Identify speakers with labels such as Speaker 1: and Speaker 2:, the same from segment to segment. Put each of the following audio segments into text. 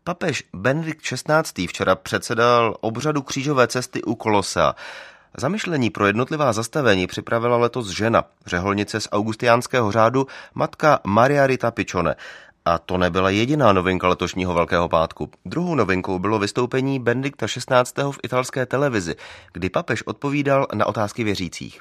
Speaker 1: Papež Benedikt XVI. Včera předsedal obřadu křížové cesty u Kolosea. Zamyšlení pro jednotlivá zastavení připravila letos žena, řeholnice z augustiánského řádu, matka Maria Rita Piccione. A to nebyla jediná novinka letošního Velkého pátku. Druhou novinkou bylo vystoupení Benedikta XVI. V italské televizi, kdy papež odpovídal na otázky věřících.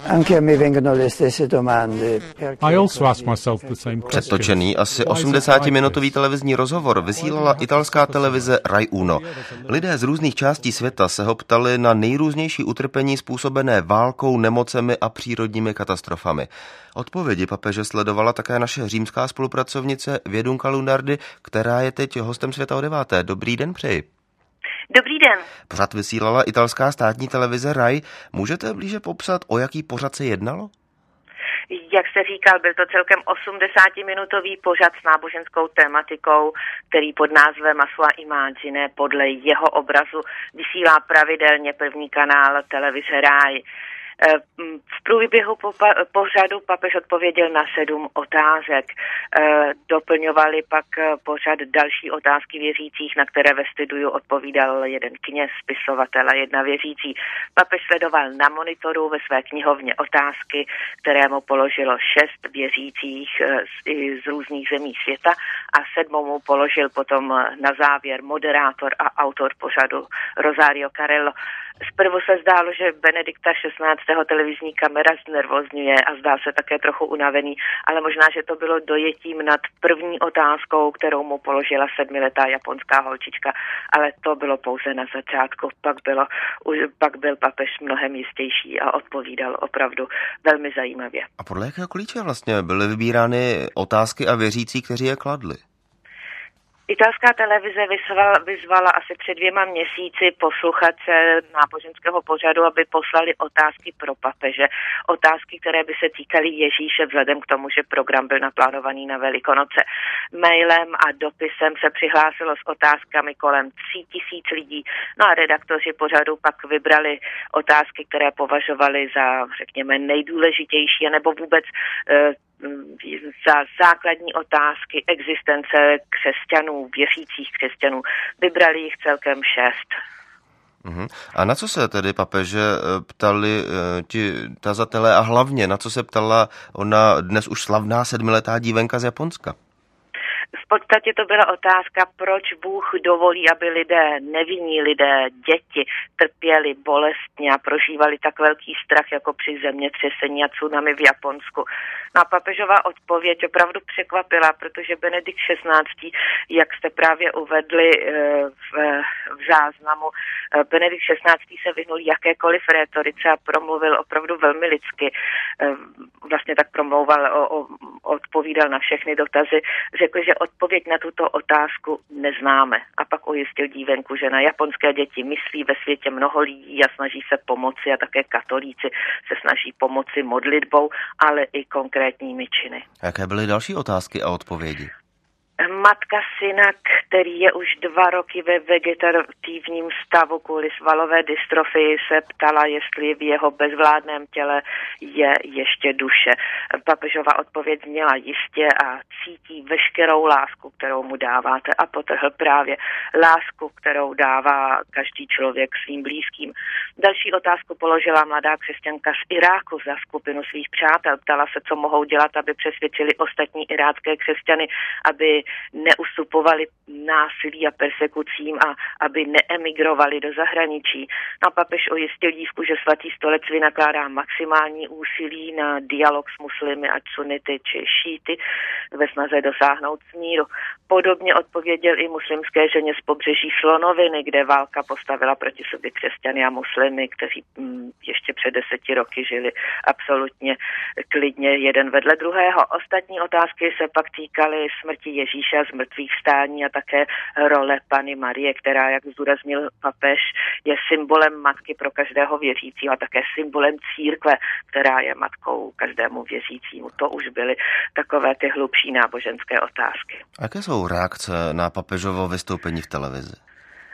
Speaker 1: Předtočený asi 80-minutový televizní rozhovor vysílala italská televize Rai Uno. Lidé z různých částí světa se ho ptali na nejrůznější utrpení způsobené válkou, nemocemi a přírodními katastrofami. Odpovědi papeže sledovala také naše římská spolupracovnice Vědunka Lunardi, která je teď hostem Světa o 9. Dobrý den přeji.
Speaker 2: Dobrý den.
Speaker 1: Pořad vysílala italská státní televize Rai. Můžete blíže popsat, o jaký pořad se jednalo?
Speaker 2: Jak jste říkal, byl to celkem 80-minutový pořad s náboženskou tematikou, který pod názvem A sua immagine podle jeho obrazu vysílá pravidelně první kanál televize Rai. V průběhu pořadu papež odpověděl na 7 otázek. Doplňovali pak pořad další otázky věřících, na které ve studiu odpovídal jeden kněz, spisovatel a jedna věřící. Papež sledoval na monitoru ve své knihovně otázky, které mu položilo 6 věřících z různých zemí světa a 7 mu položil potom na závěr moderátor a autor pořadu Rosario Carello. Zprvu se zdálo, že Benedikta XVI. Televizní kamera znervozňuje a zdá se také trochu unavený, ale možná, že to bylo dojetím nad první otázkou, kterou mu položila 7letá japonská holčička, ale to bylo pouze na začátku. Pak byl papež mnohem jistější a odpovídal opravdu velmi zajímavě.
Speaker 1: A podle jakého klíče vlastně byly vybírány otázky a věřící, kteří je kladli?
Speaker 2: Italská televize vyzvala asi před 2 měsíci posluchače náboženského pořadu, aby poslali otázky pro papeže. Otázky, které by se týkaly Ježíše vzhledem k tomu, že program byl naplánovaný na Velikonoce. Mailem a dopisem se přihlásilo s otázkami kolem 3000 lidí. No a redaktoři pořadu pak vybrali otázky, které považovali za, řekněme, nejdůležitější, nebo vůbec za základní otázky existence křesťanů, věřících křesťanů. Vybrali jich celkem 6.
Speaker 1: A na co se tedy papeže ptali ti tazatelé a hlavně na co se ptala ona dnes už slavná 7letá dívenka z Japonska?
Speaker 2: V podstatě to byla otázka, proč Bůh dovolí, aby nevinní lidé, děti trpěli bolestně a prožívali tak velký strach jako při zemětřesení a tsunami v Japonsku. No a papežová odpověď opravdu překvapila, protože Benedikt XVI., jak jste právě uvedli v záznamu, Benedikt XVI. Se vyhnul jakékoliv rétorice a promluvil opravdu velmi lidsky. Vlastně tak promlouval, odpovídal na všechny dotazy. Řekl, že odpověď na tuto otázku neznáme. A pak ujistil dívenku, že na japonské děti myslí ve světě mnoho lidí a snaží se pomoci a také katolíci se snaží pomoci modlitbou, ale i konkrétními činy.
Speaker 1: Jaké byly další otázky a odpovědi?
Speaker 2: Matka syna, který je už 2 roky ve vegetativním stavu kvůli svalové dystrofii, se ptala, jestli v jeho bezvládném těle je ještě duše. Papežova odpověď zněla jistě a cítí veškerou lásku, kterou mu dáváte, a potrhl právě lásku, kterou dává každý člověk svým blízkým. Další otázku položila mladá křesťanka z Iráku za skupinu svých přátel. Ptala se, co mohou dělat, aby přesvědčili ostatní irácké křesťany, aby neustupovali násilí a persekucím a aby neemigrovali do zahraničí. No, papež ujistil dívku, že svatý stolec vynakládá maximální úsilí na dialog s muslimy a sunity či šíty ve snaze dosáhnout smíru. Podobně odpověděl i muslimské ženě z pobřeží Slonoviny, kde válka postavila proti sobě křesťany a muslimy, kteří ještě před 10 roky žili absolutně klidně jeden vedle druhého. Ostatní otázky se pak týkaly smrti Ježíše z mrtvých vstání a také role Panny Marie, která, jak zdůraznil papež, je symbolem matky pro každého věřícího a také symbolem církve, která je matkou každému věřícímu. To už byly takové ty hlubší náboženské otázky.
Speaker 1: A jaké jsou reakce na papežovo vystoupení v televizi?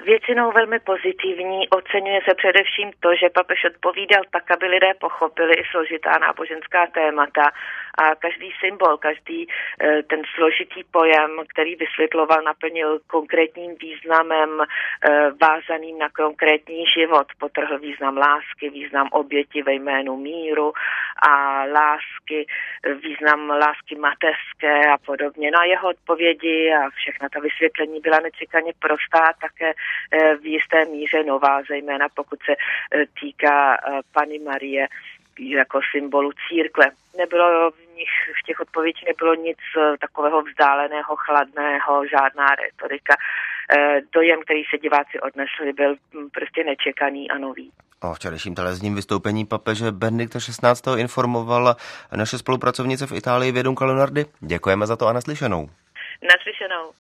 Speaker 2: Většinou velmi pozitivní. Oceňuje se především to, že papež odpovídal tak, aby lidé pochopili i složitá náboženská témata a každý symbol, každý ten složitý pojem, který vysvětloval, naplnil konkrétním významem vázaným na konkrétní život. Potrhl význam lásky, význam oběti ve jménu míru a lásky, význam lásky mateřské a podobně. Na jeho odpovědi a všechna ta vysvětlení byla nečekaně prostá, také v jisté míře nová, zejména pokud se týká Panny Marie jako symbolu církve. Nebylo v těch odpovědích nebylo nic takového vzdáleného, chladného, žádná retorika. Dojem, který se diváci odnesli, byl prostě nečekaný a nový.
Speaker 1: O včerejším televizním vystoupení papeže Benedikta XVI. Informovala naše spolupracovnice v Itálii Vědunka Lunardi. Děkujeme za to a naslyšenou.
Speaker 2: Naslyšenou.